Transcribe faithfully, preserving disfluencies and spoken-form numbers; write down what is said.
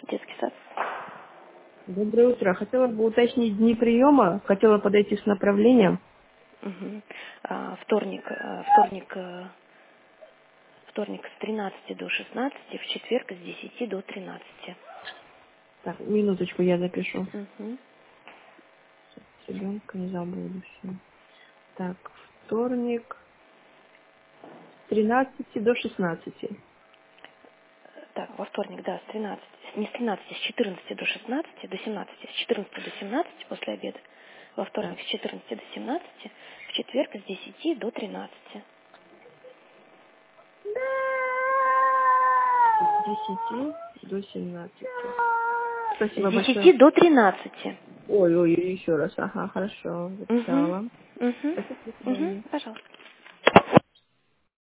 детский сад. Доброе утро. Хотела бы уточнить дни приема. Хотела подойти с направлением. Угу. А, вторник, а, вторник, а, вторник с тринадцати до шестнадцати, в четверг с десяти до тринадцати. Так, минуточку я запишу. Угу. Ребенка не забуду все. Так, вторник с тринадцати до шестнадцати. Так, во вторник, да, с тринадцати, не с тринадцати, с четырнадцати до шестнадцати, до семнадцати, с четырнадцати до семнадцати после обеда. Во Так, вторник с четырнадцати до семнадцати, в четверг с десяти до тринадцати. с десяти до семнадцати. С Спасибо десяти большое. до тринадцати. Ой, ой, еще раз. Ага, хорошо. Угу. Записала. Угу. Спасибо, до Угу. свидания. Пожалуйста.